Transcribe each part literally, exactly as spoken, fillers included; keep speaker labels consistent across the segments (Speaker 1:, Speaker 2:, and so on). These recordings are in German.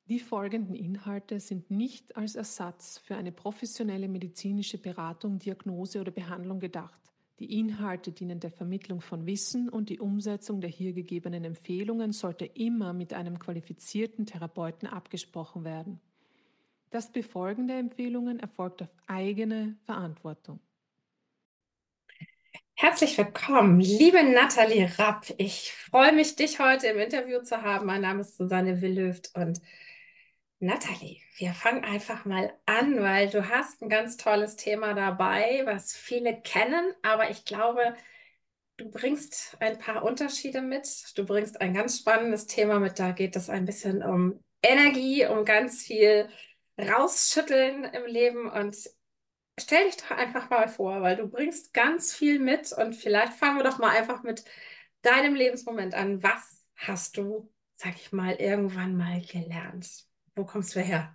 Speaker 1: Die folgenden Inhalte sind nicht als Ersatz für eine professionelle medizinische Beratung, Diagnose oder Behandlung gedacht. Die Inhalte dienen der Vermittlung von Wissen und die Umsetzung der hier gegebenen Empfehlungen sollte immer mit einem qualifizierten Therapeuten abgesprochen werden. Das Befolgen der Empfehlungen erfolgt auf eigene Verantwortung.
Speaker 2: Herzlich willkommen, liebe Nathalie Rapp. Ich freue mich, dich heute im Interview zu haben. Mein Name ist Susanne Willöft und Nathalie, wir fangen einfach mal an, weil du hast ein ganz tolles Thema dabei, was viele kennen, aber ich glaube, du bringst ein paar Unterschiede mit. Du bringst ein ganz spannendes Thema mit. Da geht es ein bisschen um Energie, um ganz viel rausschütteln im Leben und stell dich doch einfach mal vor, weil du bringst ganz viel mit und vielleicht fangen wir doch mal einfach mit deinem Lebensmoment an. Was hast du, sag ich mal, irgendwann mal gelernt? Wo kommst du her?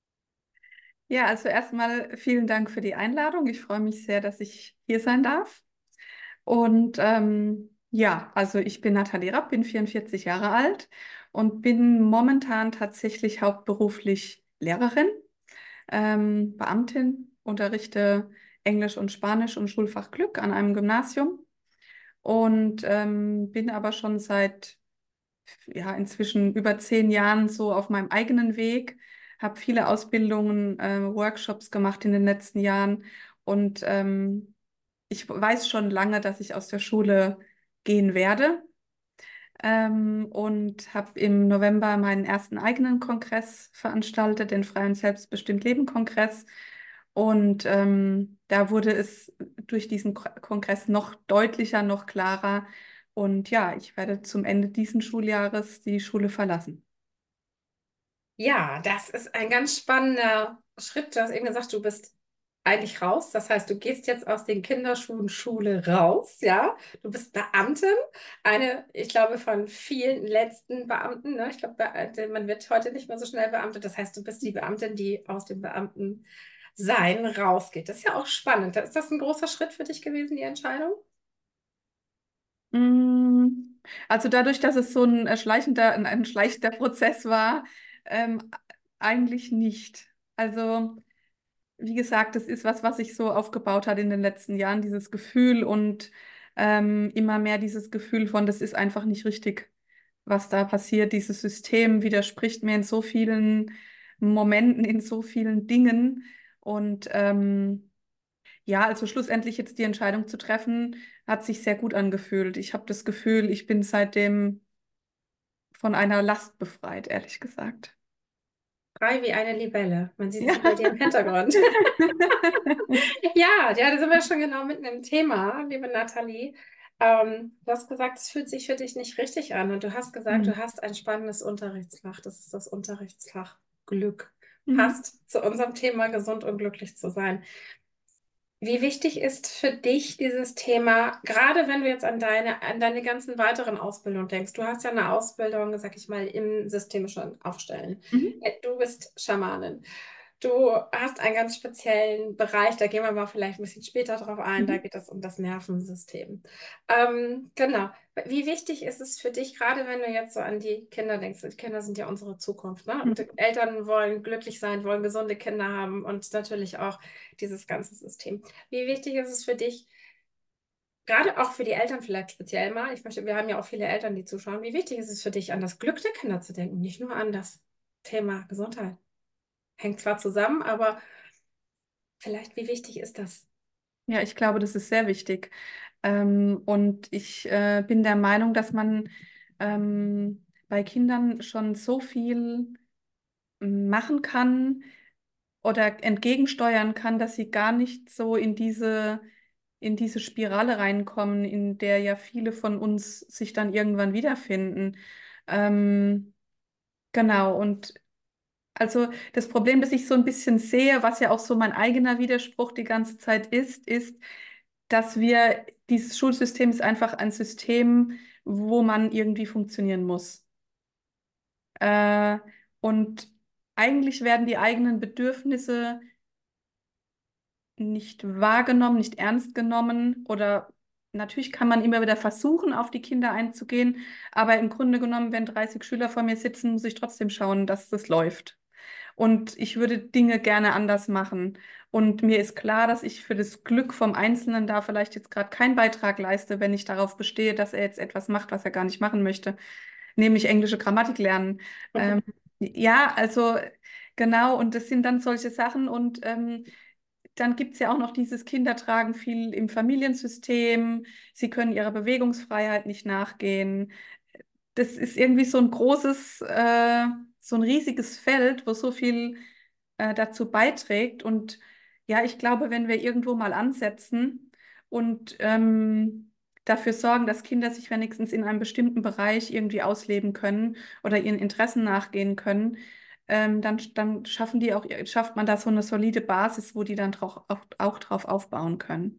Speaker 3: Ja, also erstmal vielen Dank für die Einladung. Ich freue mich sehr, dass ich hier sein darf. Und ähm, ja, also ich bin Nathalie Rapp, bin vierundvierzig Jahre alt und bin momentan tatsächlich hauptberuflich Lehrerin, ähm, Beamtin, unterrichte Englisch und Spanisch und Schulfach Glück an einem Gymnasium und ähm, bin aber schon seit ja, inzwischen über zehn Jahren so auf meinem eigenen Weg, habe viele Ausbildungen, äh, Workshops gemacht in den letzten Jahren und ähm, ich weiß schon lange, dass ich aus der Schule gehen werde, ähm, und habe im November meinen ersten eigenen Kongress veranstaltet, den Frei und Selbstbestimmt Leben Kongress. Und ähm, da wurde es durch diesen Ko- Kongress noch deutlicher, noch klarer. Und ja, ich werde zum Ende diesen Schuljahres die Schule verlassen.
Speaker 2: Ja, das ist ein ganz spannender Schritt. Du hast eben gesagt, du bist eigentlich raus. Das heißt, du gehst jetzt aus den Kinderschuhen Schule raus, ja. Du bist Beamtin, eine, ich glaube, von vielen letzten Beamten, ne? Ich glaube, Be- man wird heute nicht mehr so schnell Beamtet. Das heißt, du bist die Beamtin, die aus dem Beamtensein rausgeht. Das ist ja auch spannend. Ist das ein großer Schritt für dich gewesen, die Entscheidung?
Speaker 3: Mm, Also dadurch, dass es so ein äh, schleichender, ein, ein schleichender Prozess war, ähm, eigentlich nicht. Also wie gesagt, das ist was, was sich so aufgebaut hat in den letzten Jahren, dieses Gefühl und ähm, immer mehr dieses Gefühl von, das ist einfach nicht richtig, was da passiert. Dieses System widerspricht mir in so vielen Momenten, in so vielen Dingen. Und ähm, ja, also schlussendlich jetzt die Entscheidung zu treffen, hat sich sehr gut angefühlt. Ich habe das Gefühl, ich bin seitdem von einer Last befreit, ehrlich gesagt.
Speaker 2: Frei wie eine Libelle. Man sieht
Speaker 3: Ja.
Speaker 2: sie bei dir im Hintergrund. Ja, ja, da sind wir schon genau mitten im Thema, liebe Nathalie. Ähm, du hast gesagt, es fühlt sich für dich nicht richtig an und du hast gesagt, du
Speaker 3: Hm.
Speaker 2: hast ein spannendes Unterrichtsfach. Das ist das Unterrichtsfach Glück.
Speaker 3: Mhm.
Speaker 2: Passt zu unserem Thema, gesund und glücklich zu sein. Wie wichtig ist für dich dieses Thema, gerade wenn du jetzt an deine, an deine ganzen weiteren Ausbildungen denkst? Du hast ja eine Ausbildung, sag ich mal, im systemischen Aufstellen.
Speaker 3: Mhm.
Speaker 2: Äh, Du bist Schamanin. Du hast einen ganz speziellen Bereich, da gehen wir mal vielleicht ein bisschen später drauf ein, da
Speaker 3: Mhm.
Speaker 2: geht es um das Nervensystem. Ähm, genau. Wie wichtig ist es für dich, gerade wenn du jetzt so an die Kinder denkst? Die Kinder sind ja unsere Zukunft, ne? Und die
Speaker 3: Mhm.
Speaker 2: Eltern wollen glücklich sein, wollen gesunde Kinder haben und natürlich auch dieses ganze System. Wie wichtig ist es für dich, gerade auch für die Eltern vielleicht speziell mal, ich möchte, wir haben ja auch viele Eltern, die zuschauen, wie wichtig ist es für dich, an das Glück der Kinder zu denken, nicht nur an das Thema Gesundheit? Hängt zwar zusammen, aber vielleicht, wie wichtig ist das?
Speaker 3: Ja, ich glaube, das ist sehr wichtig. Ähm, und ich äh, bin der Meinung, dass man ähm, bei Kindern schon so viel machen kann oder entgegensteuern kann, dass sie gar nicht so in diese, in diese Spirale reinkommen, in der ja viele von uns sich dann irgendwann wiederfinden. Ähm, genau, und also das Problem, das ich so ein bisschen sehe, was ja auch so mein eigener Widerspruch die ganze Zeit ist, ist, dass wir, dieses Schulsystem ist einfach ein System, wo man irgendwie funktionieren muss. Äh, und eigentlich werden die eigenen Bedürfnisse nicht wahrgenommen, nicht ernst genommen oder natürlich kann man immer wieder versuchen, auf die Kinder einzugehen, aber im Grunde genommen, wenn dreißig Schüler vor mir sitzen, muss ich trotzdem schauen, dass das läuft. Und ich würde Dinge gerne anders machen. Und mir ist klar, dass ich für das Glück vom Einzelnen da vielleicht jetzt gerade keinen Beitrag leiste, wenn ich darauf bestehe, dass er jetzt etwas macht, was er gar nicht machen möchte, nämlich englische Grammatik lernen. Ähm, ja, also genau, und das sind dann solche Sachen. Und ähm, dann gibt es ja auch noch dieses Kinder tragen viel im Familiensystem, sie können ihrer Bewegungsfreiheit nicht nachgehen. Das ist irgendwie so ein großes, äh, so ein riesiges Feld, wo so viel äh, dazu beiträgt. Und ja, ich glaube, wenn wir irgendwo mal ansetzen und ähm, dafür sorgen, dass Kinder sich wenigstens in einem bestimmten Bereich irgendwie ausleben können oder ihren Interessen nachgehen können, ähm, dann, dann schaffen die auch, schafft man da so eine solide Basis, wo die dann drauf, auch, auch drauf aufbauen können.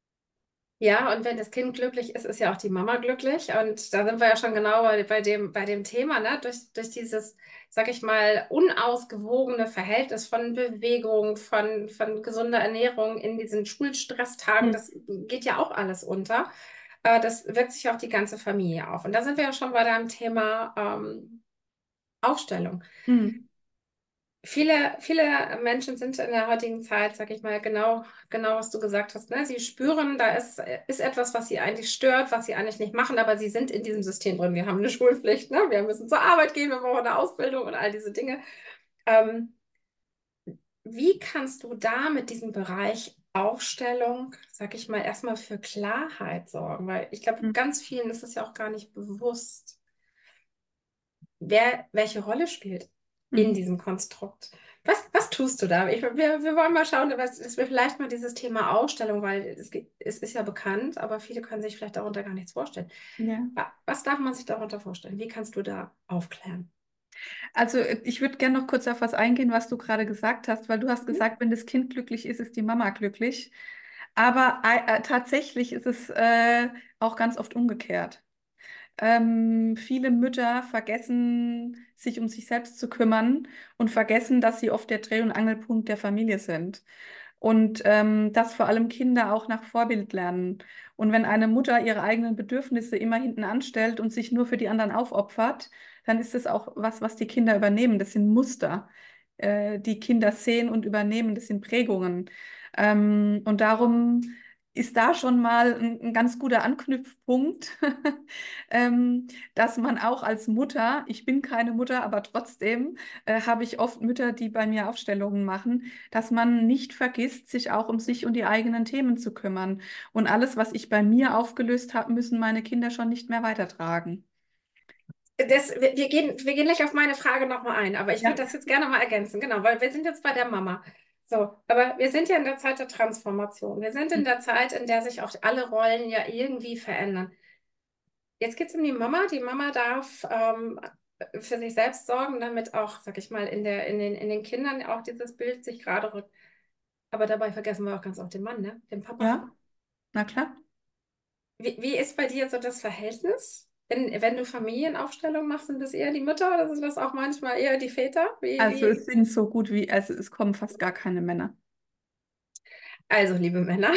Speaker 2: Ja, und wenn das Kind glücklich ist, ist ja auch die Mama glücklich. Und da sind wir ja schon genau bei, bei dem, bei dem Thema, ne? Durch, durch dieses, sag ich mal, unausgewogene Verhältnis von Bewegung, von, von gesunder Ernährung in diesen Schulstresstagen,
Speaker 3: Hm.
Speaker 2: das geht ja auch alles unter. Äh, das wirkt sich auf die ganze Familie auf. Und da sind wir ja schon bei deinem Thema ähm, Aufstellung.
Speaker 3: Hm.
Speaker 2: Viele, viele Menschen sind in der heutigen Zeit, sag ich mal, genau, genau, was du gesagt hast. Ne? Sie spüren, da ist, ist etwas, was sie eigentlich stört, was sie eigentlich nicht machen, aber sie sind in diesem System drin. Wir haben eine Schulpflicht, ne? Wir müssen zur Arbeit gehen, wir brauchen eine Ausbildung und all diese Dinge. Ähm, wie kannst du da mit diesem Bereich Aufstellung, sag ich mal, erstmal für Klarheit sorgen? Weil ich glaube,
Speaker 3: Hm.
Speaker 2: ganz vielen ist es ja auch gar nicht bewusst, wer welche Rolle spielt in
Speaker 3: Hm.
Speaker 2: diesem Konstrukt. Was, was tust du da? Ich, wir, wir wollen mal schauen, dass, dass wir vielleicht mal dieses Thema Ausstellung, weil es, geht- es ist ja bekannt, aber viele können sich vielleicht darunter gar nichts vorstellen.
Speaker 3: Ja.
Speaker 2: Wa- Was darf man sich darunter vorstellen? Wie kannst du da aufklären?
Speaker 3: Also äh, ich würde gerne noch kurz auf was eingehen, was du gerade gesagt hast, weil du hast
Speaker 2: Mhm.
Speaker 3: gesagt, wenn das Kind glücklich ist, ist die Mama glücklich. Aber äh, äh, tatsächlich ist es äh, auch ganz oft umgekehrt. Ähm, viele Mütter vergessen, sich um sich selbst zu kümmern und vergessen, dass sie oft der Dreh- und Angelpunkt der Familie sind. Und ähm, dass vor allem Kinder auch nach Vorbild lernen. Und wenn eine Mutter ihre eigenen Bedürfnisse immer hinten anstellt und sich nur für die anderen aufopfert, dann ist das auch was, was die Kinder übernehmen. Das sind Muster, äh, die Kinder sehen und übernehmen. Das sind Prägungen. Ähm, und darum ist da schon mal ein, ein ganz guter Anknüpfpunkt, ähm, dass man auch als Mutter, ich bin keine Mutter, aber trotzdem äh, habe ich oft Mütter, die bei mir Aufstellungen machen, dass man nicht vergisst, sich auch um sich und die eigenen Themen zu kümmern. Und alles, was ich bei mir aufgelöst habe, müssen meine Kinder schon nicht mehr weitertragen.
Speaker 2: Das, wir, wir gehen, wir gehen gleich auf meine Frage nochmal ein, aber ich würde
Speaker 3: Ja.
Speaker 2: das jetzt gerne mal ergänzen, genau, weil wir sind jetzt bei der Mama. So, aber wir sind ja in der Zeit der Transformation. Wir sind in der Zeit, in der sich auch alle Rollen ja irgendwie verändern. Jetzt geht es um die Mama. Die Mama darf ähm, für sich selbst sorgen, damit auch, sag ich mal, in der, in den, in den Kindern auch dieses Bild sich gerade rückt. Aber dabei vergessen wir auch ganz oft den Mann, ne? Den Papa.
Speaker 3: Ja, na klar.
Speaker 2: Wie, wie ist bei dir so das Verhältnis? Wenn, wenn du Familienaufstellungen machst, sind das eher die Mütter oder sind das auch manchmal eher die Väter? Wie,
Speaker 3: Also es
Speaker 2: wie?
Speaker 3: sind so gut wie, also es kommen fast gar keine Männer.
Speaker 2: Also, liebe Männer,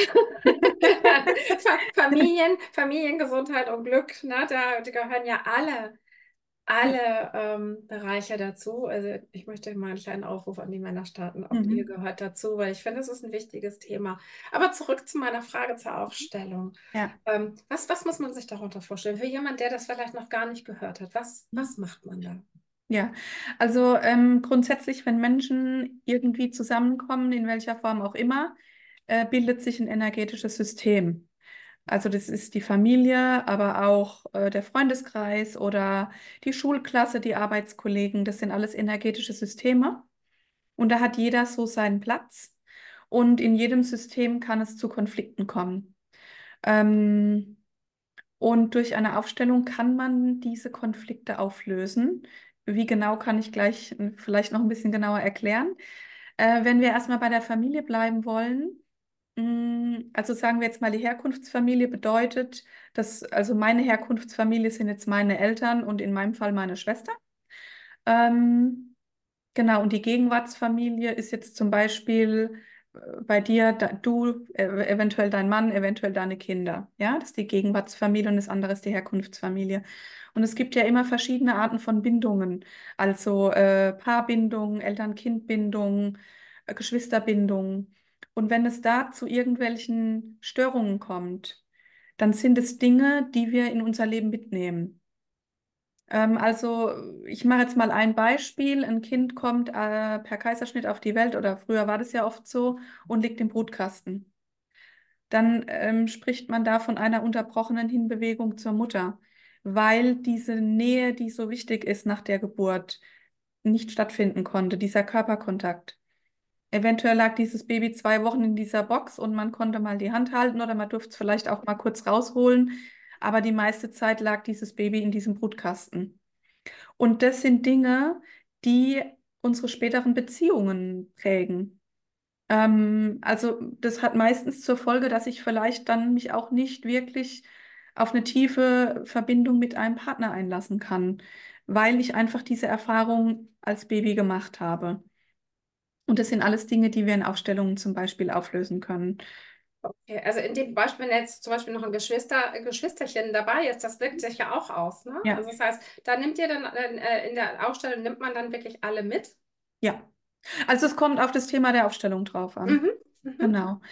Speaker 2: Fa- Familien, Familiengesundheit und Glück, ne? Da, da gehören ja alle alle ähm, Bereiche dazu. Also ich möchte mal einen kleinen Aufruf an die Männer starten. Auch ihr
Speaker 3: Mhm.
Speaker 2: gehört dazu, weil ich finde, es ist ein wichtiges Thema. Aber zurück zu meiner Frage zur Aufstellung.
Speaker 3: Ja.
Speaker 2: Ähm, was, was muss man sich darunter vorstellen? Für jemanden, der das vielleicht noch gar nicht gehört hat, was, was macht man da?
Speaker 3: Ja, also ähm, grundsätzlich, wenn Menschen irgendwie zusammenkommen, in welcher Form auch immer, äh, bildet sich ein energetisches System. Also das ist die Familie, aber auch äh, der Freundeskreis oder die Schulklasse, die Arbeitskollegen, das sind alles energetische Systeme. Und da hat jeder so seinen Platz. Und in jedem System kann es zu Konflikten kommen. Ähm, und durch eine Aufstellung kann man diese Konflikte auflösen. Wie genau kann ich gleich äh, vielleicht noch ein bisschen genauer erklären. Äh, wenn wir erstmal bei der Familie bleiben wollen, mh, also sagen wir jetzt mal, die Herkunftsfamilie bedeutet, dass also meine Herkunftsfamilie sind jetzt meine Eltern und in meinem Fall meine Schwester. Ähm, genau, und die Gegenwartsfamilie ist jetzt zum Beispiel bei dir, da, du, äh, eventuell dein Mann, eventuell deine Kinder. Ja, das ist die Gegenwartsfamilie und das andere ist die Herkunftsfamilie. Und es gibt ja immer verschiedene Arten von Bindungen, also äh, Paarbindung, Eltern-Kind-Bindung, äh, Geschwisterbindung. Und wenn es da zu irgendwelchen Störungen kommt, dann sind es Dinge, die wir in unser Leben mitnehmen. Ähm, also ich mache jetzt mal ein Beispiel. Ein Kind kommt äh, per Kaiserschnitt auf die Welt oder früher war das ja oft so und liegt im Brutkasten. Dann ähm, spricht man da von einer unterbrochenen Hinbewegung zur Mutter, weil diese Nähe, die so wichtig ist nach der Geburt, nicht stattfinden konnte, dieser Körperkontakt. Eventuell lag dieses Baby zwei Wochen in dieser Box und man konnte mal die Hand halten oder man durfte es vielleicht auch mal kurz rausholen, aber die meiste Zeit lag dieses Baby in diesem Brutkasten. Und das sind Dinge, die unsere späteren Beziehungen prägen. Ähm, also das hat meistens zur Folge, dass ich vielleicht dann mich auch nicht wirklich auf eine tiefe Verbindung mit einem Partner einlassen kann, weil ich einfach diese Erfahrung als Baby gemacht habe. Und das sind alles Dinge, die wir in Aufstellungen zum Beispiel auflösen können.
Speaker 2: Okay, also in dem Beispiel, wenn jetzt zum Beispiel noch ein Geschwister, ein Geschwisterchen dabei ist, das wirkt sich ja auch aus, ne?
Speaker 3: Ja,
Speaker 2: Also das heißt, da nimmt ihr dann äh, in der Ausstellung, nimmt man dann wirklich alle mit?
Speaker 3: ja. Also es kommt auf das Thema der Aufstellung drauf an.
Speaker 2: Mhm. Mhm.
Speaker 3: Genau.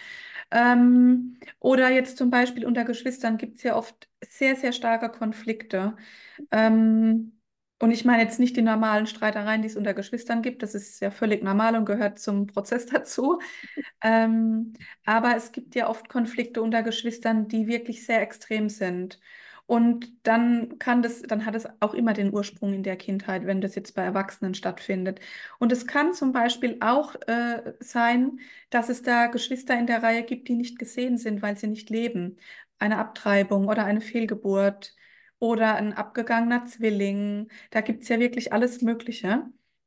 Speaker 3: Ähm, oder jetzt zum Beispiel unter Geschwistern gibt es ja oft sehr, sehr starke Konflikte. Ähm, und ich meine jetzt nicht die normalen Streitereien, die es unter Geschwistern gibt. Das ist ja völlig normal und gehört zum Prozess dazu. Ähm, aber es gibt ja oft Konflikte unter Geschwistern, die wirklich sehr extrem sind. Und dann kann das, dann hat es auch immer den Ursprung in der Kindheit, wenn das jetzt bei Erwachsenen stattfindet. Und es kann zum Beispiel auch äh, sein, dass es da Geschwister in der Reihe gibt, die nicht gesehen sind, weil sie nicht leben. Eine Abtreibung oder eine Fehlgeburt oder ein abgegangener Zwilling. Da gibt es ja wirklich alles Mögliche.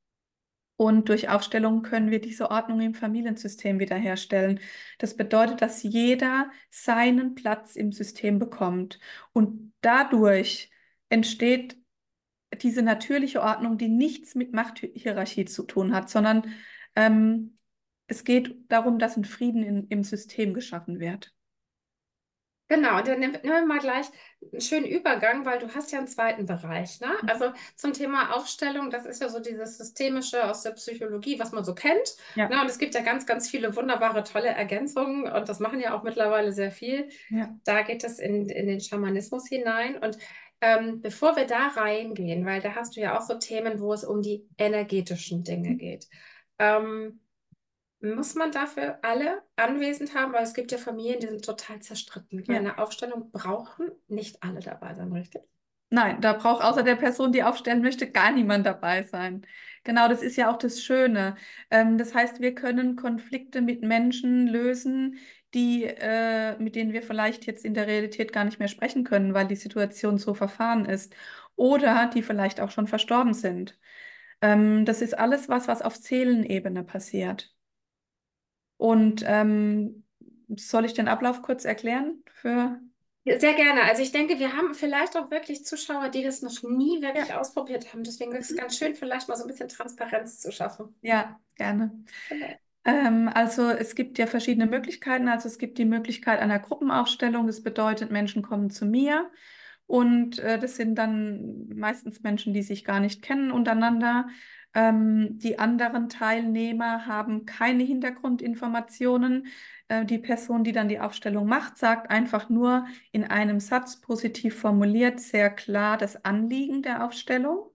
Speaker 3: Und durch Aufstellung können wir diese Ordnung im Familiensystem wiederherstellen. Das bedeutet, dass jeder seinen Platz im System bekommt. Und dadurch entsteht diese natürliche Ordnung, die nichts mit Machthierarchie zu tun hat, sondern ähm, es geht darum, dass ein Frieden in, im System geschaffen wird.
Speaker 2: Genau, und dann nehmen nehmen wir mal gleich einen schönen Übergang, weil du hast ja einen zweiten Bereich, ne? Also zum Thema Aufstellung, das ist ja so dieses Systemische aus der Psychologie, was man so kennt.
Speaker 3: Ja,
Speaker 2: Ne? Und es gibt ja ganz, ganz viele wunderbare, tolle Ergänzungen und das machen ja auch mittlerweile sehr viel.
Speaker 3: ja,
Speaker 2: Da geht es in, in den Schamanismus hinein. Und ähm, bevor wir da reingehen, weil da hast du ja auch so Themen, wo es um die energetischen Dinge geht. Ähm, Muss man dafür alle anwesend haben? Weil es gibt ja Familien, die sind total zerstritten. Bei
Speaker 3: ja.
Speaker 2: einer Aufstellung brauchen nicht alle dabei sein, richtig?
Speaker 3: Nein, da braucht außer der Person, die aufstellen möchte, gar niemand dabei sein. Genau, das ist ja auch das Schöne. Ähm, das heißt, wir können Konflikte mit Menschen lösen, die, äh, mit denen wir vielleicht jetzt in der Realität gar nicht mehr sprechen können, weil die Situation so verfahren ist. Oder die vielleicht auch schon verstorben sind. Ähm, das ist alles was, was auf Seelenebene passiert. Und ähm, soll ich den Ablauf kurz erklären für...
Speaker 2: Ja, sehr gerne. Also ich denke, wir haben vielleicht auch wirklich Zuschauer, die das noch nie wirklich
Speaker 3: Ja.
Speaker 2: ausprobiert haben. Deswegen ist es ganz schön, vielleicht mal so ein bisschen Transparenz zu schaffen.
Speaker 3: Ja, gerne.
Speaker 2: Genau.
Speaker 3: Ähm, also es gibt ja verschiedene Möglichkeiten. Also es gibt die Möglichkeit einer Gruppenaufstellung. Das bedeutet, Menschen kommen zu mir und äh, das sind dann meistens Menschen, die sich gar nicht kennen untereinander. Ähm, die anderen Teilnehmer haben keine Hintergrundinformationen. Äh, die Person, die dann die Aufstellung macht, sagt einfach nur in einem Satz positiv formuliert, sehr klar das Anliegen der Aufstellung.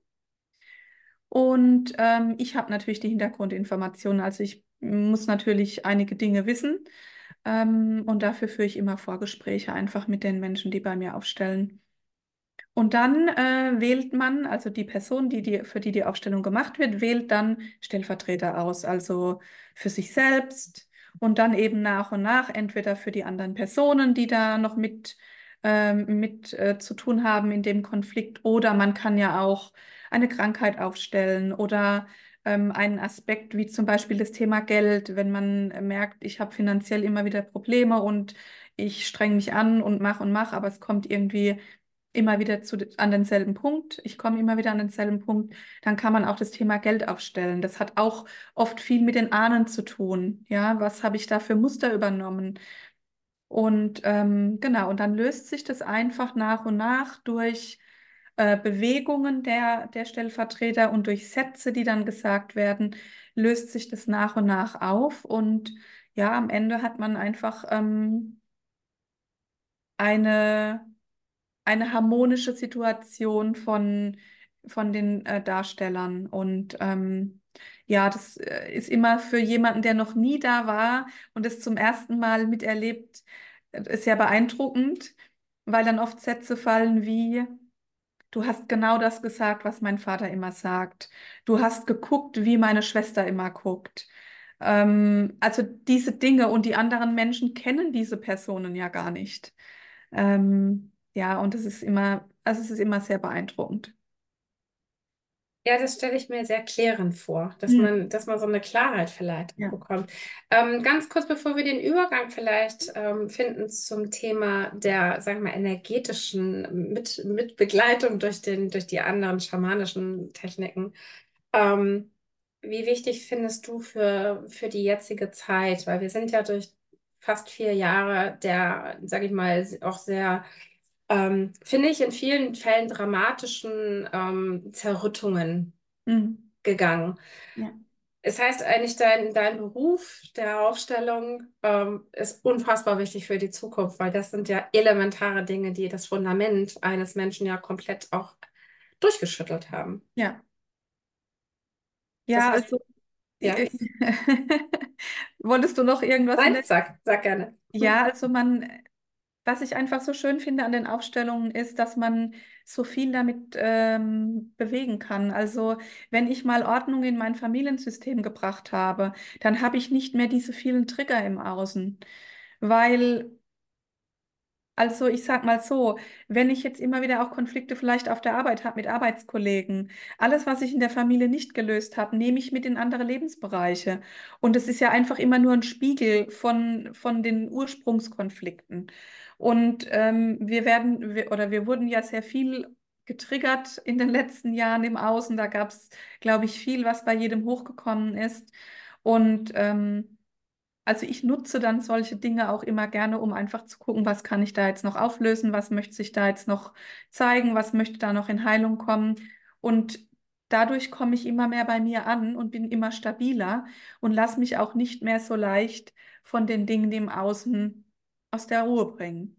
Speaker 3: Und ähm, ich habe natürlich die Hintergrundinformationen. Also ich muss natürlich einige Dinge wissen. Ähm, und dafür führe ich immer Vorgespräche einfach mit den Menschen, die bei mir aufstellen. Und dann äh, wählt man, also die Person, die die, für die die Aufstellung gemacht wird, wählt dann Stellvertreter aus, also für sich selbst und dann eben nach und nach entweder für die anderen Personen, die da noch mit, ähm, mit äh, zu tun haben in dem Konflikt, oder man kann ja auch eine Krankheit aufstellen oder ähm, einen Aspekt wie zum Beispiel das Thema Geld, wenn man merkt, ich habe finanziell immer wieder Probleme und ich streng mich an und mache und mache, aber es kommt irgendwie immer wieder zu, an denselben Punkt. Ich komme immer wieder an denselben Punkt. Dann kann man auch das Thema Geld aufstellen. Das hat auch oft viel mit den Ahnen zu tun. Ja, was habe ich da für Muster übernommen? Und ähm, genau, und dann löst sich das einfach nach und nach durch äh, Bewegungen der, der Stellvertreter und durch Sätze, die dann gesagt werden, löst sich das nach und nach auf. Und ja, am Ende hat man einfach ähm, eine eine harmonische Situation von, von den äh, Darstellern. Und ähm, ja, das äh, ist immer für jemanden, der noch nie da war und es zum ersten Mal miterlebt, äh, sehr beeindruckend, weil dann oft Sätze fallen wie: Du hast genau das gesagt, was mein Vater immer sagt. Du hast geguckt, wie meine Schwester immer guckt. Ähm, also diese Dinge, und die anderen Menschen kennen diese Personen ja gar nicht. Ähm, ja, und es ist immer, also es ist immer sehr beeindruckend.
Speaker 2: Ja, das stelle ich mir sehr klärend vor, dass
Speaker 3: Hm.
Speaker 2: man, dass man so eine Klarheit vielleicht
Speaker 3: Ja.
Speaker 2: bekommt. Ähm, ganz kurz, bevor wir den Übergang vielleicht ähm, finden zum Thema der, sagen wir mal, energetischen mit, Mitbegleitung durch den, durch die anderen schamanischen Techniken. Ähm, Wie wichtig findest du für, für die jetzige Zeit? Weil wir sind ja durch fast vier Jahre der, sage ich mal, auch sehr ähm, finde ich in vielen Fällen dramatischen ähm, Zerrüttungen
Speaker 3: Hm.
Speaker 2: gegangen.
Speaker 3: Ja.
Speaker 2: Es heißt eigentlich, dein, dein Beruf der Aufstellung ähm, ist unfassbar wichtig für die Zukunft, weil das sind ja elementare Dinge, die das Fundament eines Menschen ja komplett auch durchgeschüttelt haben.
Speaker 3: Ja.
Speaker 2: Das
Speaker 3: Ja,
Speaker 2: heißt,
Speaker 3: also
Speaker 2: ja,
Speaker 3: wolltest du noch irgendwas in
Speaker 2: nein,
Speaker 3: der...
Speaker 2: sag, sag gerne.
Speaker 3: Ja, also man, was ich einfach so schön finde an den Aufstellungen ist, dass man so viel damit ähm, bewegen kann. Also wenn ich mal Ordnung in mein Familiensystem gebracht habe, dann habe ich nicht mehr diese vielen Trigger im Außen, weil also ich sag mal so, wenn ich jetzt immer wieder auch Konflikte vielleicht auf der Arbeit habe mit Arbeitskollegen, alles, was ich in der Familie nicht gelöst habe, nehme ich mit in andere Lebensbereiche. Und es ist ja einfach immer nur ein Spiegel von, von den Ursprungskonflikten. Und ähm, wir werden, wir, oder wir wurden ja sehr viel getriggert in den letzten Jahren im Außen. Da gab es, glaube ich, viel, was bei jedem hochgekommen ist. Und ähm, also ich nutze dann solche Dinge auch immer gerne, um einfach zu gucken, was kann ich da jetzt noch auflösen, was möchte sich da jetzt noch zeigen, was möchte da noch in Heilung kommen. Und dadurch komme ich immer mehr bei mir an und bin immer stabiler und lasse mich auch nicht mehr so leicht von den Dingen, die im Außen aus der Ruhe bringen.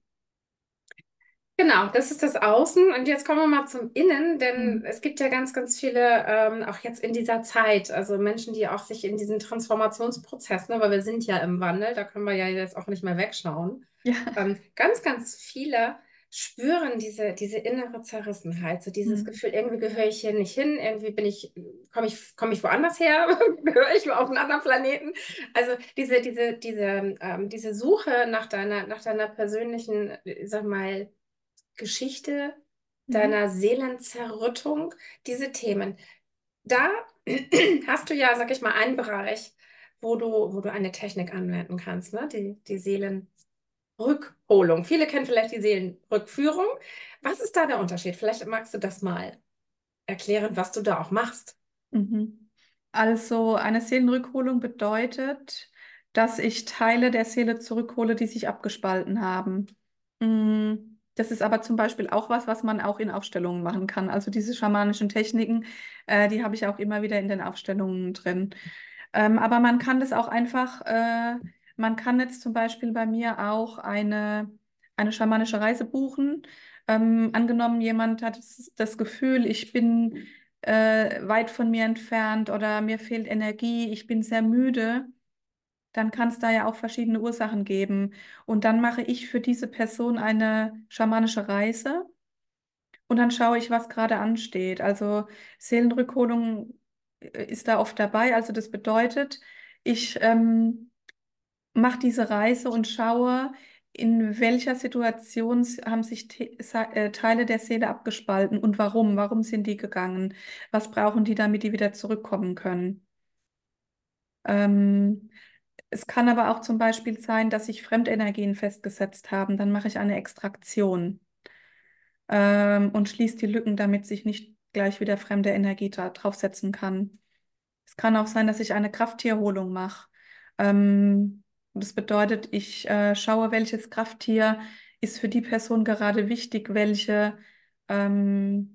Speaker 2: Genau, das ist das Außen. Und jetzt kommen wir mal zum Innen, denn
Speaker 3: Mhm.
Speaker 2: es gibt ja ganz, ganz viele, ähm, auch jetzt in dieser Zeit, also Menschen, die auch sich in diesen Transformationsprozess, ne, weil wir sind ja im Wandel, da können wir ja jetzt auch nicht mehr wegschauen.
Speaker 3: Ja.
Speaker 2: Ähm, ganz, ganz viele spüren diese, diese innere Zerrissenheit, so dieses
Speaker 3: Mhm.
Speaker 2: Gefühl, irgendwie gehöre ich hier nicht hin, irgendwie bin ich, komme ich, komme ich woanders her, gehöre ich auf einen anderen Planeten. Also diese, diese, diese, ähm, diese Suche nach deiner, nach deiner persönlichen, äh, sag mal, Geschichte
Speaker 3: Mhm.
Speaker 2: deiner Seelenzerrüttung, diese Themen. Da hast du ja, sag ich mal, einen Bereich, wo du, wo du eine Technik anwenden kannst, ne? Die, die Seelenrückholung. Viele kennen vielleicht die Seelenrückführung. Was ist da der Unterschied? Vielleicht magst du das mal erklären, was du da auch machst.
Speaker 3: Mhm. Also eine Seelenrückholung bedeutet, dass ich Teile der Seele zurückhole, die sich abgespalten haben. Mm, Das ist aber zum Beispiel auch was, was man auch in Aufstellungen machen kann. Also diese schamanischen Techniken, äh, die habe ich auch immer wieder in den Aufstellungen drin. Ähm, aber man kann das auch einfach, äh, man kann jetzt zum Beispiel bei mir auch eine, eine schamanische Reise buchen. Ähm, angenommen, jemand hat das, das Gefühl, ich bin äh, weit von mir entfernt oder mir fehlt Energie, ich bin sehr müde, dann kann es da ja auch verschiedene Ursachen geben. Und dann mache ich für diese Person eine schamanische Reise und dann schaue ich, was gerade ansteht. Also Seelenrückholung äh, ist da oft dabei. Also das bedeutet, ich ähm, mache diese Reise und schaue, in welcher Situation s- haben sich Te Sa- äh, Teile der Seele abgespalten und warum? Warum sind die gegangen? Was brauchen die, damit die wieder zurückkommen können? Ähm, Es kann aber auch zum Beispiel sein, dass sich Fremdenergien festgesetzt haben. Dann mache ich eine Extraktion. ähm, und schließt die Lücken, damit sich nicht gleich wieder fremde Energie da draufsetzen kann. Es kann auch sein, dass ich eine Krafttierholung mache. Ähm, das bedeutet, ich äh, schaue, welches Krafttier ist für die Person gerade wichtig, welche, ähm,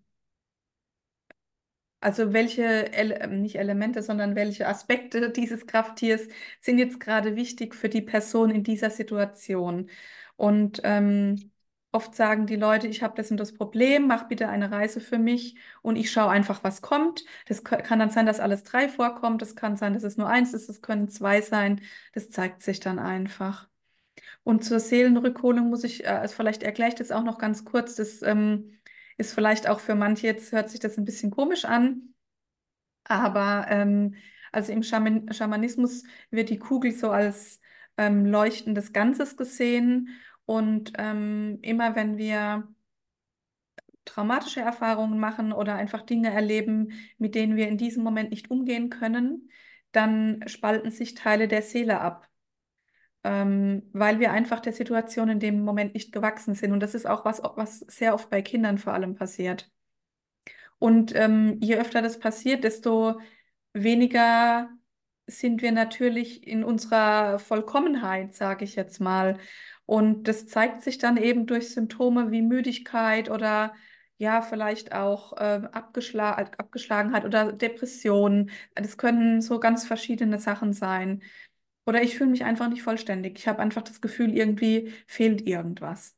Speaker 3: also welche, Ele ähm, nicht Elemente, sondern welche Aspekte dieses Krafttiers sind jetzt gerade wichtig für die Person in dieser Situation. Und ähm, oft sagen die Leute, ich habe das und das Problem, mach bitte eine Reise für mich und ich schaue einfach, was kommt. Das ka- kann dann sein, dass alles drei vorkommt. Das kann sein, dass es nur eins ist. Es können zwei sein. Das zeigt sich dann einfach. Und zur Seelenrückholung muss ich, äh, also vielleicht erkläre ich das auch noch ganz kurz. Das ähm, ist vielleicht auch für manche, jetzt hört sich das ein bisschen komisch an. Aber ähm, also im Schaman Schamanismus wird die Kugel so als ähm, leuchtendes Ganzes gesehen. Und ähm, immer wenn wir traumatische Erfahrungen machen oder einfach Dinge erleben, mit denen wir in diesem Moment nicht umgehen können, dann spalten sich Teile der Seele ab, ähm, weil wir einfach der Situation in dem Moment nicht gewachsen sind. Und das ist auch was, was sehr oft bei Kindern vor allem passiert. Und ähm, je öfter das passiert, desto weniger sind wir natürlich in unserer Vollkommenheit, sage ich jetzt mal. Und das zeigt sich dann eben durch Symptome wie Müdigkeit oder ja, vielleicht auch äh, Abgeschla Abgeschlagenheit oder Depression. Das können so ganz verschiedene Sachen sein. Oder ich fühle mich einfach nicht vollständig. Ich habe einfach das Gefühl, irgendwie fehlt irgendwas.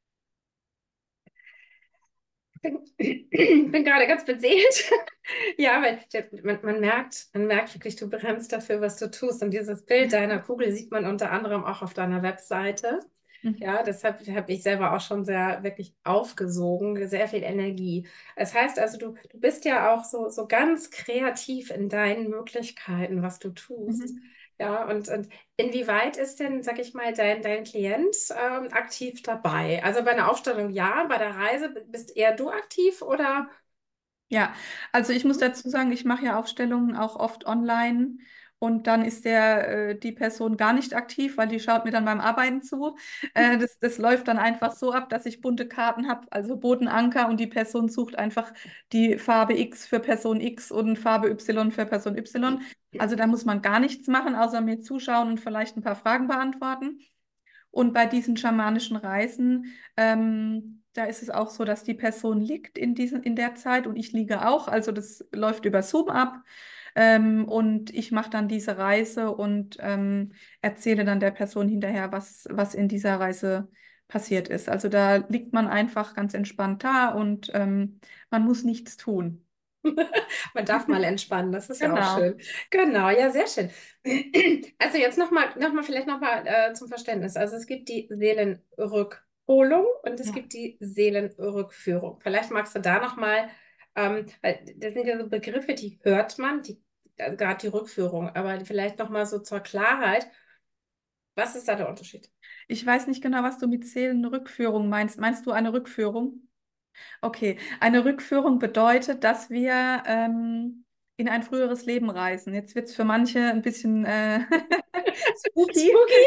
Speaker 2: Ich bin gerade ganz beseelt. Ja, weil man, man merkt, man merkt wirklich, du brennst dafür, was du tust. Und dieses Bild deiner Kugel sieht man unter anderem auch auf deiner Webseite.
Speaker 3: Mhm.
Speaker 2: Ja, deshalb habe ich selber auch schon sehr wirklich aufgesogen, sehr viel Energie. Das heißt also, du, du bist ja auch so, so ganz kreativ in deinen Möglichkeiten, was du tust.
Speaker 3: Mhm.
Speaker 2: Ja, und, und inwieweit ist denn, sag ich mal, dein, dein Klient ähm, aktiv dabei? Also bei einer Aufstellung ja, bei der Reise bist eher du aktiv oder?
Speaker 3: Ja, also ich muss
Speaker 2: Mhm.
Speaker 3: dazu sagen, ich mache ja Aufstellungen auch oft online und dann ist der, äh, die Person gar nicht aktiv, weil die schaut mir dann beim Arbeiten zu. Äh, das, das läuft dann einfach so ab, dass ich bunte Karten habe, also Bodenanker und die Person sucht einfach die Farbe X für Person X und Farbe Y für Person Y. Also da muss man gar nichts machen, außer mir zuschauen und vielleicht ein paar Fragen beantworten. Und bei diesen schamanischen Reisen, ähm, da ist es auch so, dass die Person liegt in diesen, in der Zeit und ich liege auch. Also das läuft über Zoom ab. Ähm, und ich mache dann diese Reise und ähm, erzähle dann der Person hinterher, was, was in dieser Reise passiert ist. Also da liegt man einfach ganz entspannt da und ähm, man muss nichts tun.
Speaker 2: Man darf mal entspannen, das ist ja auch
Speaker 3: Genau.
Speaker 2: schön. Genau, ja, sehr schön. Also jetzt nochmal, noch mal, vielleicht nochmal äh, zum Verständnis. Also es gibt die Seelenrückholung und es
Speaker 3: Ja.
Speaker 2: gibt die Seelenrückführung. Vielleicht magst du da nochmal, ähm, weil das sind ja so Begriffe, die hört man, die, also gerade die Rückführung, aber vielleicht nochmal so zur Klarheit. Was ist da der Unterschied?
Speaker 3: Ich weiß nicht genau, was du mit Seelenrückführung meinst. Meinst du eine Rückführung? Okay, eine Rückführung bedeutet, dass wir ähm, in ein früheres Leben reisen. Jetzt wird es für manche ein bisschen äh, spooky.
Speaker 2: Spooky?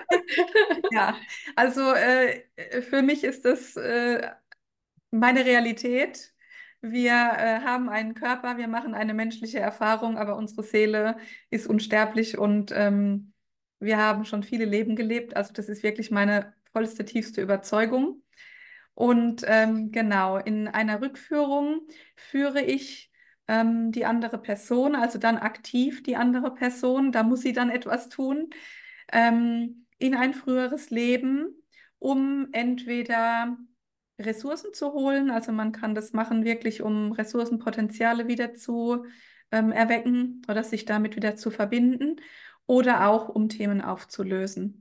Speaker 3: Ja, also äh, für mich ist das äh, meine Realität. Wir äh, haben einen Körper, wir machen eine menschliche Erfahrung, aber unsere Seele ist unsterblich und ähm, wir haben schon viele Leben gelebt. Also das ist wirklich meine vollste, tiefste Überzeugung. Und ähm, genau, in einer Rückführung führe ich ähm, die andere Person, also dann aktiv die andere Person, da muss sie dann etwas tun, ähm, in ein früheres Leben, um entweder Ressourcen zu holen, also man kann das machen wirklich, um Ressourcenpotenziale wieder zu ähm, erwecken oder sich damit wieder zu verbinden, oder auch um Themen aufzulösen.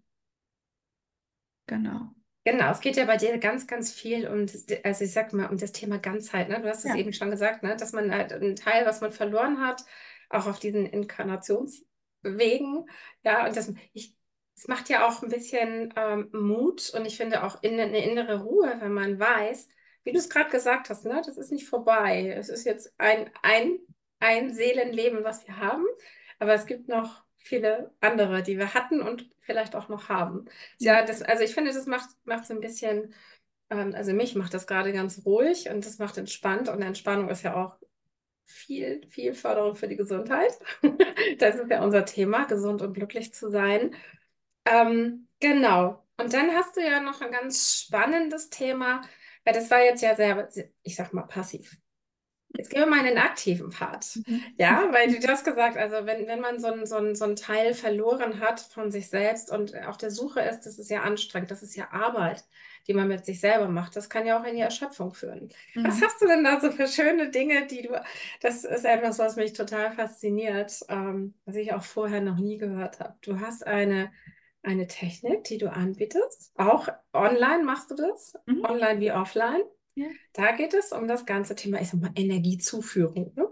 Speaker 3: Genau.
Speaker 2: Genau, es geht ja bei dir ganz, ganz viel um, das, also ich sag mal, um das Thema Ganzheit. Ne? Du hast es
Speaker 3: Ja.
Speaker 2: eben schon gesagt, ne? Dass man halt einen Teil, was man verloren hat, auch auf diesen Inkarnationswegen, ja, und das, ich, es macht ja auch ein bisschen ähm, Mut und ich finde auch in, eine innere Ruhe, wenn man weiß, wie du es gerade gesagt hast, ne? Das ist nicht vorbei. Es ist jetzt ein, ein, ein Seelenleben, was wir haben, aber es gibt noch viele andere, die wir hatten und vielleicht auch noch haben.
Speaker 3: Ja.
Speaker 2: Ja, das, also ich finde, das macht, macht so ein bisschen Ähm, also mich macht das gerade ganz ruhig und das macht entspannt. Und Entspannung ist ja auch viel, viel Förderung für die Gesundheit. Das ist ja unser Thema, gesund und glücklich zu sein. Ähm, genau. Und dann hast du ja noch ein ganz spannendes Thema, weil das war jetzt ja sehr, ich sag mal, passiv. Jetzt gehen wir mal in den aktiven Part.
Speaker 3: Mhm.
Speaker 2: Ja, weil du hast gesagt, also wenn, wenn man so ein, so ein, so ein Teil verloren hat von sich selbst und auf der Suche ist, das ist ja anstrengend, das ist ja Arbeit, die man mit sich selber macht. Das kann ja auch in die Erschöpfung führen. Was
Speaker 3: Mhm.
Speaker 2: hast du denn da so für schöne Dinge, die du, das ist etwas, was mich total fasziniert, ähm, was ich auch vorher noch nie gehört habe. Du hast eine, eine Technik, die du anbietest. Auch online machst du das?
Speaker 3: Mhm.
Speaker 2: Online wie offline?
Speaker 3: Ja.
Speaker 2: Da geht es um das ganze Thema, ich sag mal, Energiezuführung. Ne?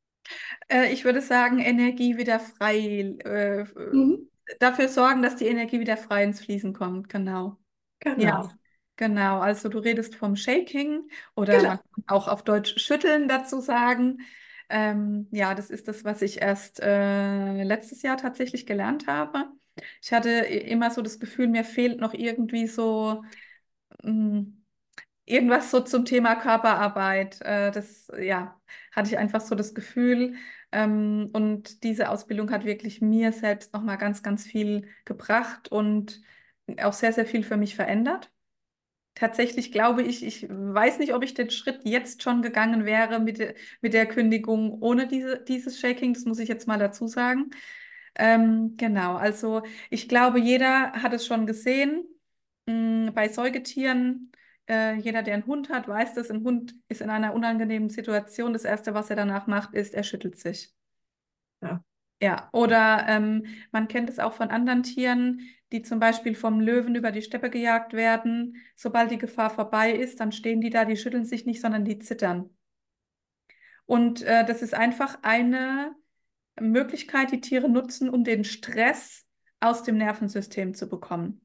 Speaker 3: Äh, ich würde sagen, Energie wieder frei, äh,
Speaker 2: Mhm.
Speaker 3: dafür sorgen, dass die Energie wieder frei ins Fließen kommt. Genau. Ja,
Speaker 2: Genau,
Speaker 3: genau. Also du redest vom Shaking oder man
Speaker 2: genau.
Speaker 3: kann auch auf Deutsch schütteln dazu sagen. Ähm, ja, das ist das, was ich erst äh, letztes Jahr tatsächlich gelernt habe. Ich hatte i- immer so das Gefühl, mir fehlt noch irgendwie so mh, irgendwas so zum Thema Körperarbeit. Äh, das, ja, hatte ich einfach so das Gefühl. Ähm, und diese Ausbildung hat wirklich mir selbst nochmal ganz, ganz viel gebracht und auch sehr, sehr viel für mich verändert. Tatsächlich glaube ich, ich weiß nicht, ob ich den Schritt jetzt schon gegangen wäre mit, der- mit der Kündigung ohne diese, dieses Shaking. Das muss ich jetzt mal dazu sagen. Ähm, genau, also ich glaube, jeder hat es schon gesehen. Mm, bei Säugetieren, äh, jeder, der einen Hund hat, weiß das, ein Hund ist in einer unangenehmen Situation. Das Erste, was er danach macht, ist, er schüttelt sich.
Speaker 2: Ja.
Speaker 3: Ja, oder ähm, man kennt es auch von anderen Tieren, die zum Beispiel vom Löwen über die Steppe gejagt werden. Sobald die Gefahr vorbei ist, dann stehen die da, die schütteln sich nicht, sondern die zittern. Und äh, das ist einfach eine Möglichkeit, die Tiere nutzen, um den Stress aus dem Nervensystem zu bekommen.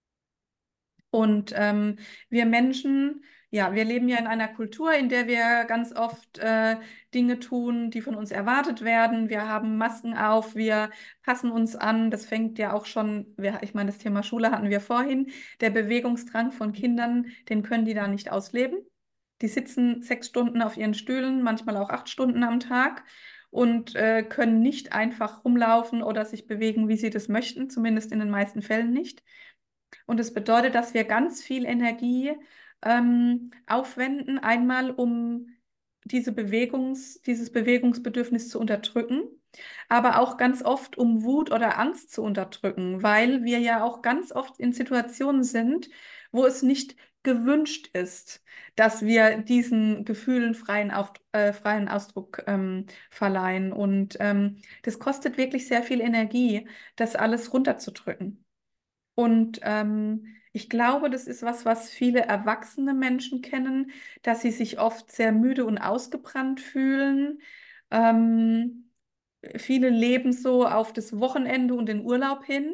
Speaker 3: Und ähm, wir Menschen, ja, wir leben ja in einer Kultur, in der wir ganz oft äh, Dinge tun, die von uns erwartet werden. Wir haben Masken auf, wir passen uns an. Das fängt ja auch schon, wir, ich meine, das Thema Schule hatten wir vorhin. Der Bewegungsdrang von Kindern, den können die da nicht ausleben. Die sitzen sechs Stunden auf ihren Stühlen, manchmal auch acht Stunden am Tag und äh, können nicht einfach rumlaufen oder sich bewegen, wie sie das möchten, zumindest in den meisten Fällen nicht. Und es bedeutet, dass wir ganz viel Energie ähm, aufwenden, einmal um diese Bewegungs, dieses Bewegungsbedürfnis zu unterdrücken, aber auch ganz oft, um Wut oder Angst zu unterdrücken, weil wir ja auch ganz oft in Situationen sind, wo es nicht gewünscht ist, dass wir diesen Gefühlen freien, auf, äh, freien Ausdruck ähm, verleihen. Und ähm, das kostet wirklich sehr viel Energie, das alles runterzudrücken. Und ähm, ich glaube, das ist was, was viele erwachsene Menschen kennen, dass sie sich oft sehr müde und ausgebrannt fühlen. Ähm, viele leben so auf das Wochenende und den Urlaub hin.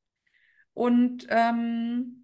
Speaker 3: Und ähm,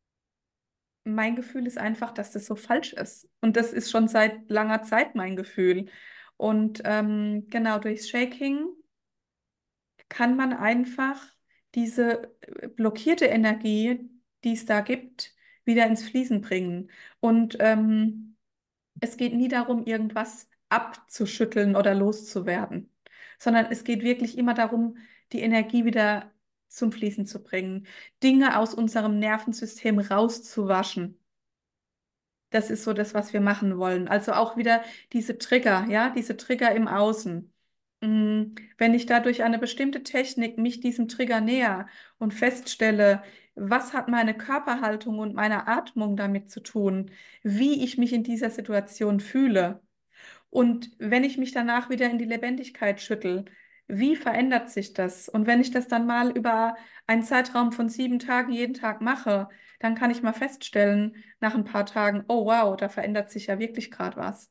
Speaker 3: mein Gefühl ist einfach, dass das so falsch ist. Und das ist schon seit langer Zeit mein Gefühl. Und ähm, genau durchs Shaking kann man einfach diese äh, blockierte Energie, die es da gibt, wieder ins Fließen bringen. Und ähm, es geht nie darum, irgendwas abzuschütteln oder loszuwerden, sondern es geht wirklich immer darum, die Energie wieder zum Fließen zu bringen, Dinge aus unserem Nervensystem rauszuwaschen. Das ist so das, was wir machen wollen. Also auch wieder diese Trigger, ja, diese Trigger im Außen. Mm, Wenn ich da durch eine bestimmte Technik mich diesem Trigger näher und feststelle, was hat meine Körperhaltung und meine Atmung damit zu tun, wie ich mich in dieser Situation fühle, und wenn ich mich danach wieder in die Lebendigkeit schüttel, wie verändert sich das? Und wenn ich das dann mal über einen Zeitraum von sieben Tagen jeden Tag mache, dann kann ich mal feststellen, nach ein paar Tagen, oh wow, da verändert sich ja wirklich gerade was.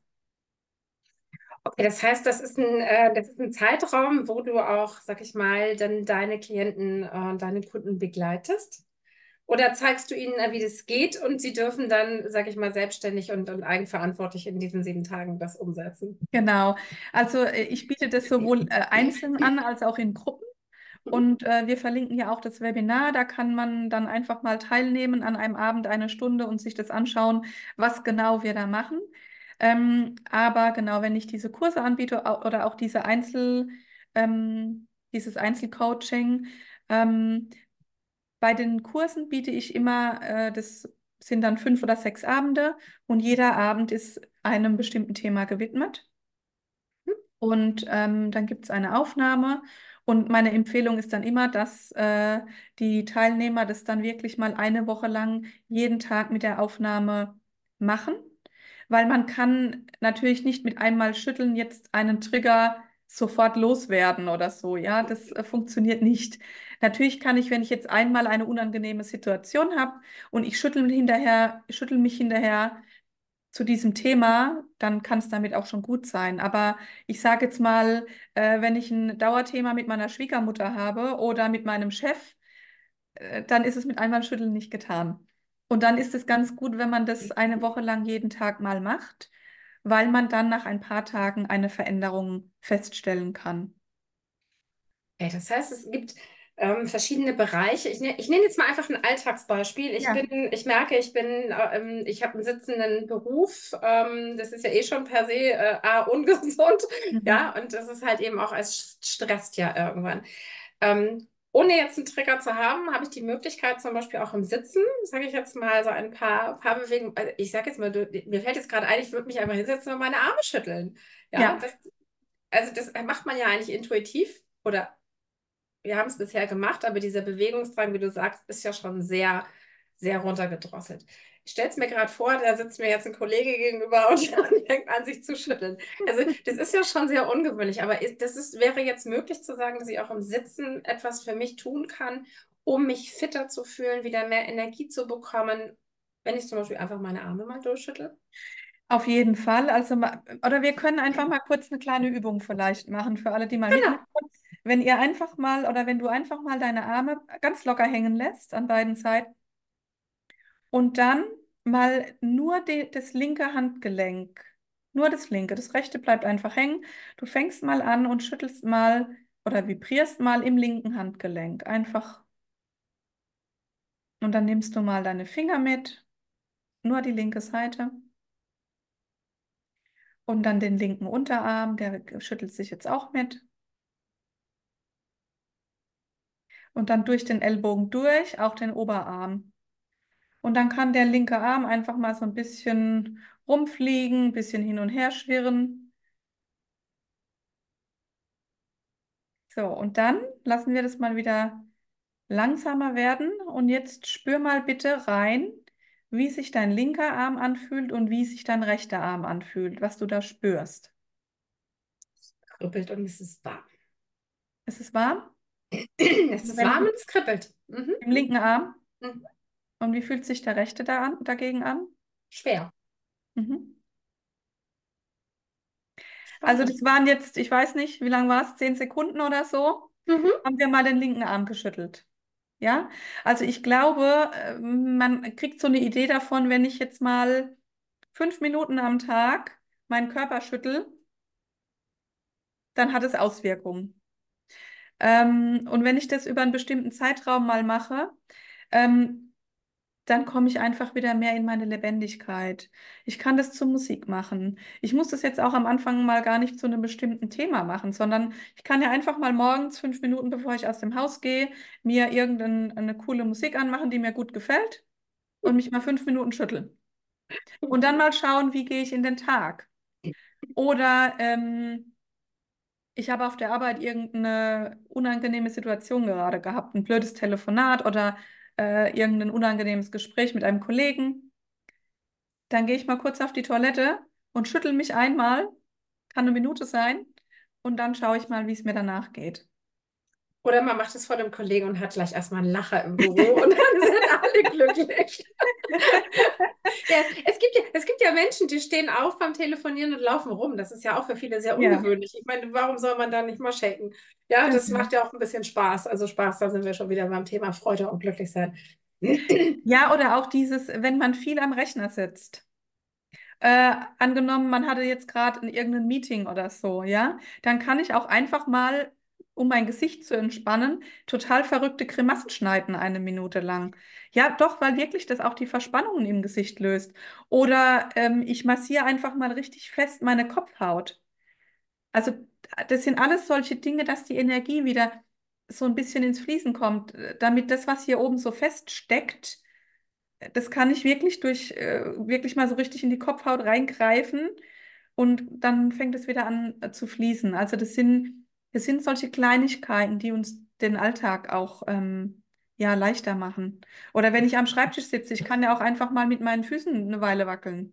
Speaker 2: Okay, das heißt, das ist ein, äh, das ist ein Zeitraum, wo du auch, sag ich mal, dann deine Klienten, äh, deine Kunden begleitest? Oder zeigst du ihnen, äh, wie das geht und sie dürfen dann, sag ich mal, selbstständig und, und eigenverantwortlich in diesen sieben Tagen das umsetzen?
Speaker 3: Genau. Also äh, ich biete das sowohl äh, einzeln an als auch in Gruppen. Und äh, wir verlinken ja auch das Webinar. Da kann man dann einfach mal teilnehmen an einem Abend, eine Stunde und sich das anschauen, was genau wir da machen. Ähm, aber genau, wenn ich diese Kurse anbiete au- oder auch diese Einzel, ähm, dieses Einzelcoaching, ähm, bei den Kursen biete ich immer, äh, das sind dann fünf oder sechs Abende und jeder Abend ist einem bestimmten Thema gewidmet. Und ähm, dann gibt es eine Aufnahme. Und meine Empfehlung ist dann immer, dass äh, die Teilnehmer das dann wirklich mal eine Woche lang jeden Tag mit der Aufnahme machen. Weil man kann natürlich nicht mit einmal schütteln jetzt einen Trigger sofort loswerden oder so. Ja, das äh, funktioniert nicht. Natürlich kann ich, wenn ich jetzt einmal eine unangenehme Situation habe und ich schüttel hinterher, schüttel mich hinterher zu diesem Thema, dann kann es damit auch schon gut sein. Aber ich sage jetzt mal, äh, wenn ich ein Dauerthema mit meiner Schwiegermutter habe oder mit meinem Chef, äh, dann ist es mit einmal Schütteln nicht getan. Und dann ist es ganz gut, wenn man das eine Woche lang jeden Tag mal macht, weil man dann nach ein paar Tagen eine Veränderung feststellen kann.
Speaker 2: Okay, das heißt, es gibt ähm, verschiedene Bereiche. Ich, ne, ich nenne jetzt mal einfach ein Alltagsbeispiel. Ich
Speaker 3: Ja.
Speaker 2: bin, ich merke, ich bin, äh, ähm, ich habe einen sitzenden Beruf. Ähm, das ist ja eh schon per se äh, A, ungesund. Ja,
Speaker 3: Mhm.
Speaker 2: und das ist halt eben auch, es stresst ja irgendwann. Ähm, ohne jetzt einen Trigger zu haben, habe ich die Möglichkeit, zum Beispiel auch im Sitzen, sage ich jetzt mal, so ein paar, paar Bewegungen. Also ich sage jetzt mal, du, mir fällt jetzt gerade ein, ich würde mich einfach hinsetzen und meine Arme schütteln. Ja,
Speaker 3: Ja,
Speaker 2: das, also das macht man ja eigentlich intuitiv oder wir haben es bisher gemacht, aber dieser Bewegungsdrang, wie du sagst, ist ja schon sehr, sehr runtergedrosselt. Ich stelle es mir gerade vor, da sitzt mir jetzt ein Kollege gegenüber und fängt an, sich zu schütteln. Also das ist ja schon sehr ungewöhnlich, aber ist, das ist, wäre jetzt möglich zu sagen, dass ich auch im Sitzen etwas für mich tun kann, um mich fitter zu fühlen, wieder mehr Energie zu bekommen, wenn ich zum Beispiel einfach meine Arme mal durchschüttle.
Speaker 3: auf jeden Fall. Also, ma- oder wir können einfach mal kurz eine kleine Übung vielleicht machen für alle, die mal
Speaker 2: Genau.
Speaker 3: mitmachen. Wenn ihr einfach mal oder wenn du einfach mal deine Arme ganz locker hängen lässt an beiden Seiten und dann mal nur die, das linke Handgelenk, nur das linke, das rechte bleibt einfach hängen. Du fängst mal an und schüttelst mal oder vibrierst mal im linken Handgelenk. Einfach. Und dann nimmst du mal deine Finger mit, nur die linke Seite. Und dann den linken Unterarm, der schüttelt sich jetzt auch mit. Und dann durch den Ellbogen durch, auch den Oberarm. Und dann kann der linke Arm einfach mal so ein bisschen rumfliegen, ein bisschen hin und her schwirren. So, und dann lassen wir das mal wieder langsamer werden. Und jetzt spür mal bitte rein, wie sich dein linker Arm anfühlt und wie sich dein rechter Arm anfühlt, was du da spürst.
Speaker 2: Kribbelt und es ist warm.
Speaker 3: Ist es warm?
Speaker 2: Es ist warm
Speaker 3: Wenn,
Speaker 2: und es kribbelt. Mhm.
Speaker 3: im linken Arm?
Speaker 2: Mhm.
Speaker 3: Und wie fühlt sich der rechte da an, dagegen an?
Speaker 2: Schwer.
Speaker 3: Mhm. Also
Speaker 2: Spannend.
Speaker 3: das waren jetzt, ich weiß nicht, wie lang war es? Zehn Sekunden oder so,
Speaker 2: Mhm.
Speaker 3: haben wir mal den linken Arm geschüttelt. Ja, also ich glaube, äh, man kriegt so eine Idee davon, wenn ich jetzt mal fünf Minuten am Tag meinen Körper schüttel, dann hat es Auswirkungen. Ähm, und wenn ich das über einen bestimmten Zeitraum mal mache, ähm, dann komme ich einfach wieder mehr in meine Lebendigkeit. Ich kann das zur Musik machen. Ich muss das jetzt auch am Anfang mal gar nicht zu einem bestimmten Thema machen, sondern ich kann ja einfach mal morgens, fünf Minuten bevor ich aus dem Haus gehe, mir irgendeine coole Musik anmachen, die mir gut gefällt und mich mal fünf Minuten schütteln. Und dann mal schauen, wie gehe ich in den Tag. Oder ähm, ich habe auf der Arbeit irgendeine unangenehme Situation gerade gehabt, ein blödes Telefonat oder äh, irgendein unangenehmes Gespräch mit einem Kollegen. Dann gehe ich mal kurz auf die Toilette und schüttel mich einmal, kann eine Minute sein, und dann schaue ich mal, wie es mir danach geht.
Speaker 2: Oder man macht es vor dem Kollegen und hat gleich erstmal einen Lacher im Büro und dann sind alle glücklich. Ja, es gibt ja, es gibt ja Menschen, die stehen auf beim Telefonieren und laufen rum. Das ist ja auch für viele sehr
Speaker 3: Ja,
Speaker 2: ungewöhnlich. Ich meine, warum soll man da nicht mal shaken? Ja, das
Speaker 3: genau.
Speaker 2: macht ja auch ein bisschen Spaß. Also Spaß, da sind wir schon wieder beim Thema Freude und Glücklichsein.
Speaker 3: Ja, oder auch dieses, wenn man viel am Rechner sitzt. Äh, angenommen, man hatte jetzt gerade in irgendein Meeting oder so, ja, dann kann ich auch einfach mal um mein Gesicht zu entspannen, total verrückte Grimassen schneiden eine Minute lang. Ja, doch, weil wirklich das auch die Verspannungen im Gesicht löst. Oder ähm, ich massiere einfach mal richtig fest meine Kopfhaut. Also das sind alles solche Dinge, dass die Energie wieder so ein bisschen ins Fließen kommt, äh, damit das, was hier oben so feststeckt, das kann ich wirklich durch, äh, wirklich mal so richtig in die Kopfhaut reingreifen und dann fängt es wieder an äh, zu fließen. Also das sind, das sind solche Kleinigkeiten, die uns den Alltag auch ähm, ja, leichter machen. Oder wenn ich am Schreibtisch sitze, ich kann ja auch einfach mal mit meinen Füßen eine Weile wackeln.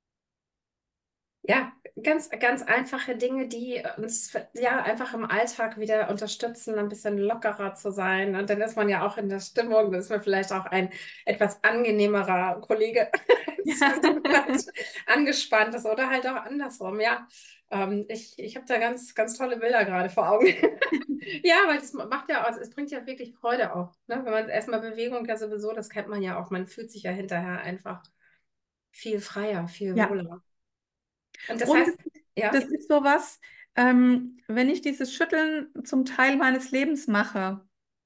Speaker 2: Ja, ganz, ganz einfache Dinge, die uns ja einfach im Alltag wieder unterstützen, ein bisschen lockerer zu sein. Und dann ist man ja auch in der Stimmung, dann ist man vielleicht auch ein etwas angenehmerer Kollege, als
Speaker 3: Ja.
Speaker 2: wenn man angespannt ist oder halt auch andersrum. Ja, ähm, ich, ich habe da ganz, ganz tolle Bilder gerade vor Augen. Ja, weil es macht ja, also es bringt ja wirklich Freude auch. Ne? Wenn man erstmal Bewegung ja sowieso, das kennt man ja auch, man fühlt sich ja hinterher einfach viel freier, viel
Speaker 3: Ja.
Speaker 2: wohler. Und das
Speaker 3: Und
Speaker 2: heißt, ja.
Speaker 3: das ist sowas, ähm, wenn ich dieses Schütteln zum Teil meines Lebens mache,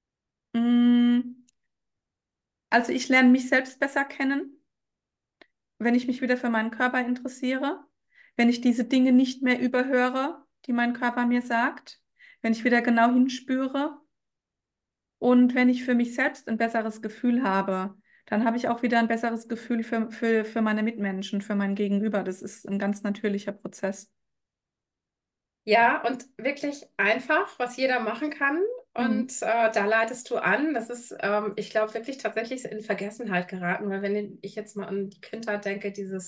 Speaker 3: mh, also ich lerne mich selbst besser kennen, wenn ich mich wieder für meinen Körper interessiere, wenn ich diese Dinge nicht mehr überhöre, die mein Körper mir sagt, wenn ich wieder genau hinspüre und wenn ich für mich selbst ein besseres Gefühl habe, dann habe ich auch wieder ein besseres Gefühl für, für, für meine Mitmenschen, für mein Gegenüber. Das ist ein ganz natürlicher Prozess.
Speaker 2: Ja, und wirklich einfach, was jeder machen kann.
Speaker 3: Mhm.
Speaker 2: Und äh, da leitest du an. Das ist, ähm, ich glaube, wirklich tatsächlich in Vergessenheit geraten, weil wenn ich jetzt mal an die Kindheit denke, dieses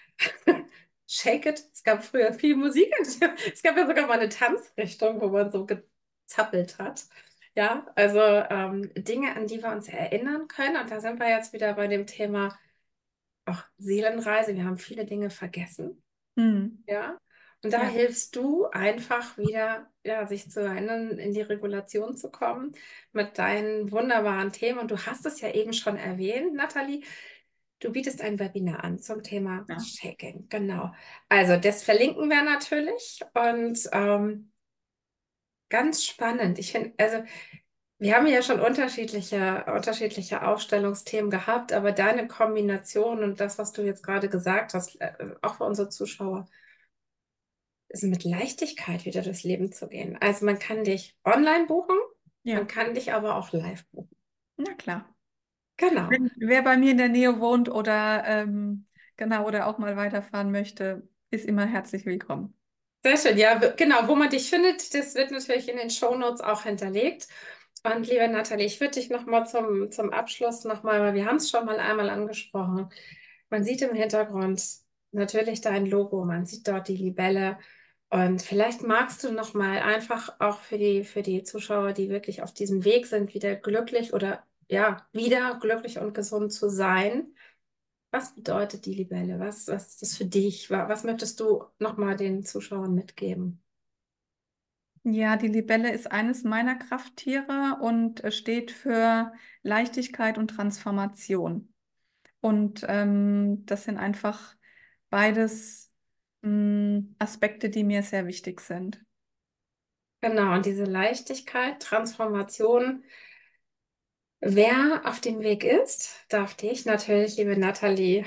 Speaker 2: Shake It, es gab früher viel Musik. Es gab ja sogar mal eine Tanzrichtung, wo man so gezappelt hat. Ja, also ähm, Dinge, an die wir uns erinnern können. Und da sind wir jetzt wieder bei dem Thema auch Seelenreise. Wir haben viele Dinge vergessen.
Speaker 3: Mhm.
Speaker 2: Ja, und da
Speaker 3: Ja.
Speaker 2: hilfst du einfach wieder, ja, sich zu erinnern, in die Regulation zu kommen mit deinen wunderbaren Themen. Und du hast es ja eben schon erwähnt, Nathalie. Du bietest ein Webinar an zum Thema
Speaker 3: Ja.
Speaker 2: Shaking. Genau. Also, das verlinken wir natürlich. Und ähm, ganz spannend. Ich finde, also, wir haben ja schon unterschiedliche, unterschiedliche Aufstellungsthemen gehabt, aber deine Kombination und das, was du jetzt gerade gesagt hast, äh, auch für unsere Zuschauer, ist mit Leichtigkeit wieder durchs Leben zu gehen. Also man kann dich online buchen, man
Speaker 3: Ja.
Speaker 2: kann dich aber auch live buchen.
Speaker 3: Na klar.
Speaker 2: Genau.
Speaker 3: Wenn wer bei mir in der Nähe wohnt oder ähm, genau oder auch mal weiterfahren möchte, ist immer herzlich willkommen.
Speaker 2: Sehr schön. Ja, w- genau, wo man dich findet, das wird natürlich in den Shownotes auch hinterlegt. Und liebe Nathalie, ich würde dich nochmal zum, zum Abschluss nochmal, weil wir haben es schon mal einmal angesprochen. Man sieht im Hintergrund natürlich dein Logo, man sieht dort die Libelle. Und vielleicht magst du nochmal einfach auch für die, für die Zuschauer, die wirklich auf diesem Weg sind, wieder glücklich oder ja, wieder glücklich und gesund zu sein. Was bedeutet die Libelle? Was, was ist das für dich? Wa- Was möchtest du nochmal den Zuschauern mitgeben?
Speaker 3: Ja, die Libelle ist eines meiner Krafttiere und äh, steht für Leichtigkeit und Transformation. Und ähm, das sind einfach beides mh, Aspekte, die mir sehr wichtig sind.
Speaker 2: Genau, und diese Leichtigkeit, Transformation. Wer auf dem Weg ist, darf dich natürlich, liebe Nathalie,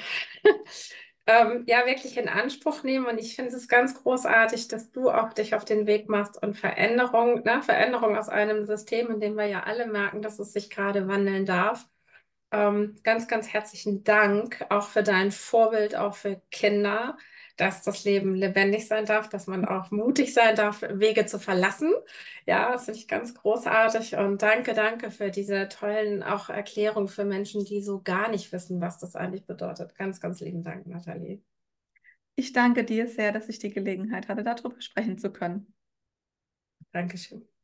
Speaker 2: ähm, ja wirklich in Anspruch nehmen. Und ich finde es ganz großartig, dass du auch dich auf den Weg machst und Veränderung, ne, Veränderung aus einem System, in dem wir ja alle merken, dass es sich gerade wandeln darf. Ähm, ganz, ganz herzlichen Dank auch für dein Vorbild, auch für Kinder, dass das Leben lebendig sein darf, dass man auch mutig sein darf, Wege zu verlassen. Ja, das finde ich ganz großartig und danke, danke für diese tollen auch Erklärungen für Menschen, die so gar nicht wissen, was das eigentlich bedeutet. Ganz, ganz lieben Dank, Nathalie.
Speaker 3: Ich danke dir sehr, dass ich die Gelegenheit hatte, darüber sprechen zu können.
Speaker 2: Dankeschön.